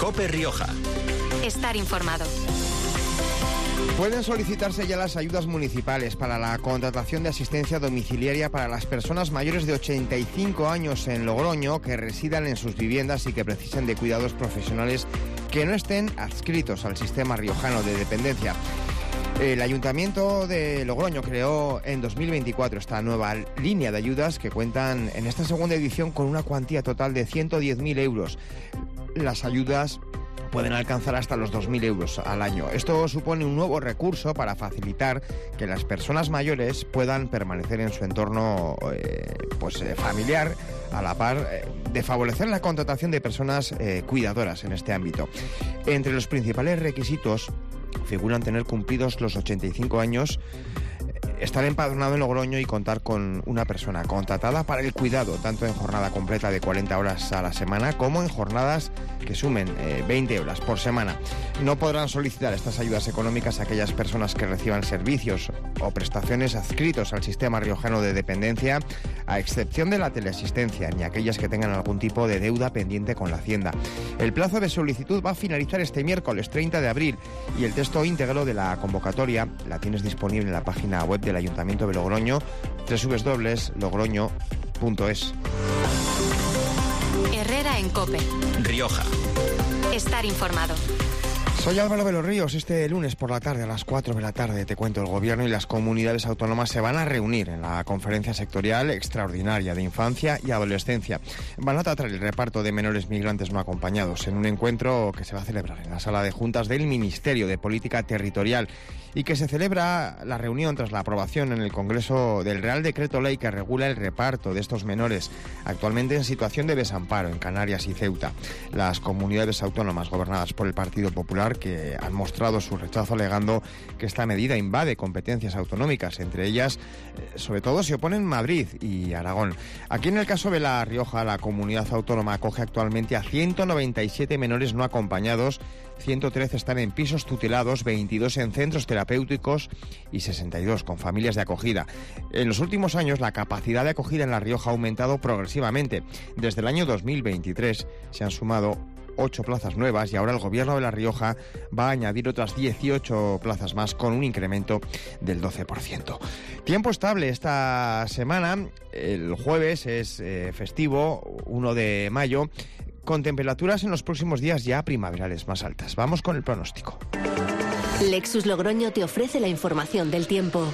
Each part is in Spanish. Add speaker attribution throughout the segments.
Speaker 1: COPE Rioja.
Speaker 2: Estar informado.
Speaker 3: Pueden solicitarse ya las ayudas municipales para la contratación de asistencia domiciliaria para las personas mayores de 85 años en Logroño que residan en sus viviendas y que precisen de cuidados profesionales que no estén adscritos al sistema riojano de dependencia. El Ayuntamiento de Logroño creó en 2024 esta nueva línea de ayudas que cuentan en esta segunda edición con una cuantía total de 110.000 euros. Las ayudas pueden alcanzar hasta los 2.000 euros al año. Esto supone un nuevo recurso para facilitar que las personas mayores puedan permanecer en su entorno familiar, a la par de favorecer la contratación de personas cuidadoras en este ámbito. Entre los principales requisitos figuran tener cumplidos los 85 años, estar empadronado en Logroño y contar con una persona contratada para el cuidado, tanto en jornada completa de 40 horas a la semana como en jornadas que sumen 20 horas por semana. No podrán solicitar estas ayudas económicas aquellas personas que reciban servicios o prestaciones adscritos al sistema riojano de dependencia, a excepción de la teleasistencia, ni aquellas que tengan algún tipo de deuda pendiente con la Hacienda. El plazo de solicitud va a finalizar este miércoles 30 de abril y el texto íntegro de la convocatoria la tienes disponible en la página web del Ayuntamiento de Logroño, www.logroño.es.
Speaker 2: Herrera en COPE
Speaker 1: Rioja.
Speaker 2: Estar informado.
Speaker 3: Soy Álvaro de los Ríos. Este lunes por la tarde, a las 4 de la tarde, te cuento, el Gobierno y las comunidades autónomas se van a reunir en la Conferencia Sectorial Extraordinaria de Infancia y Adolescencia. Van a tratar el reparto de menores migrantes no acompañados en un encuentro que se va a celebrar en la Sala de Juntas del Ministerio de Política Territorial y que se celebra la reunión tras la aprobación en el Congreso del Real Decreto Ley que regula el reparto de estos menores actualmente en situación de desamparo en Canarias y Ceuta. Las comunidades autónomas gobernadas por el Partido Popular que han mostrado su rechazo alegando que esta medida invade competencias autonómicas, entre ellas, sobre todo, se oponen Madrid y Aragón. Aquí en el caso de La Rioja, la comunidad autónoma acoge actualmente a 197 menores no acompañados, 113 están en pisos tutelados, 22 en centros terapéuticos y 62 con familias de acogida. En los últimos años la capacidad de acogida en La Rioja ha aumentado progresivamente. Desde el año 2023 se han sumado 8 plazas nuevas y ahora el Gobierno de La Rioja va a añadir otras 18 plazas más con un incremento del 12%. Tiempo estable esta semana. El jueves es festivo, 1 de mayo, con temperaturas en los próximos días ya primaverales más altas. Vamos con el pronóstico.
Speaker 4: Lexus Logroño te ofrece la información del tiempo.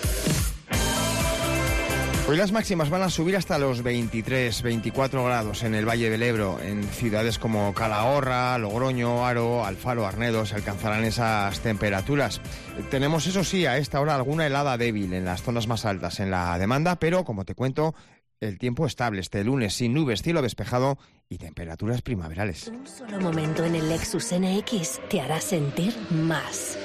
Speaker 3: Hoy las máximas van a subir hasta los 23-24 grados en el Valle del Ebro. En ciudades como Calahorra, Logroño, Haro, Alfaro, Arnedo se alcanzarán esas temperaturas. Tenemos, eso sí, a esta hora alguna helada débil en las zonas más altas en la demanda, pero como te cuento, el tiempo estable este lunes, sin nubes, cielo despejado y temperaturas primaverales.
Speaker 4: Un solo momento en el Lexus NX te hará sentir más.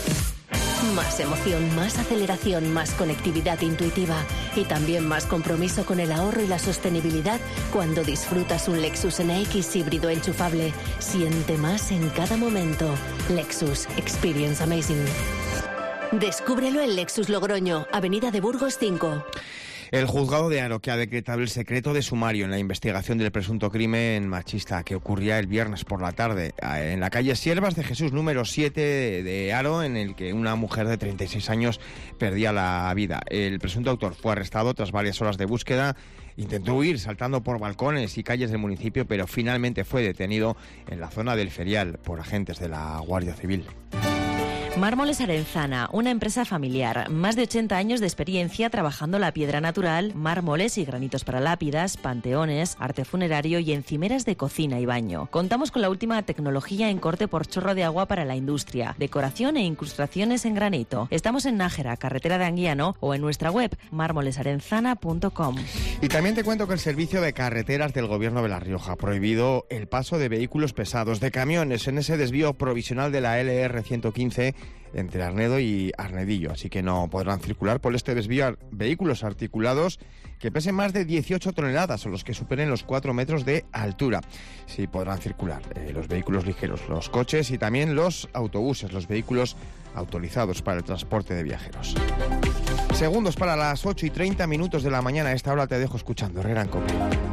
Speaker 4: Más emoción, más aceleración, más conectividad intuitiva y también más compromiso con el ahorro y la sostenibilidad cuando disfrutas un Lexus NX híbrido enchufable. Siente más en cada momento. Lexus Experience Amazing. Descúbrelo en Lexus Logroño, Avenida de Burgos 5.
Speaker 3: El juzgado de Haro, que ha decretado el secreto de sumario en la investigación del presunto crimen machista que ocurría el viernes por la tarde en la calle Siervas de Jesús número 7 de Haro, en el que una mujer de 36 años perdía la vida. El presunto autor fue arrestado tras varias horas de búsqueda. Intentó huir saltando por balcones y calles del municipio, pero finalmente fue detenido en la zona del Ferial por agentes de la Guardia Civil.
Speaker 5: Mármoles Arenzana, una empresa familiar, más de 80 años de experiencia trabajando la piedra natural, mármoles y granitos para lápidas, panteones, arte funerario y encimeras de cocina y baño. Contamos con la última tecnología en corte por chorro de agua para la industria, decoración e incrustaciones en granito. Estamos en Nájera, carretera de Anguiano, o en nuestra web mármolesarenzana.com.
Speaker 3: Y también te cuento que el Servicio de Carreteras del Gobierno de La Rioja ha prohibido el paso de vehículos pesados, de camiones, en ese desvío provisional de la LR 115 entre Arnedo y Arnedillo, así que no podrán circular por este desvío vehículos articulados que pesen más de 18 toneladas o los que superen los 4 metros de altura. Sí podrán circular los vehículos ligeros, los coches y también los autobuses, los vehículos autorizados para el transporte de viajeros. Segundos para las 8:30 de la mañana. A esta hora te dejo escuchando Herrera en COPE.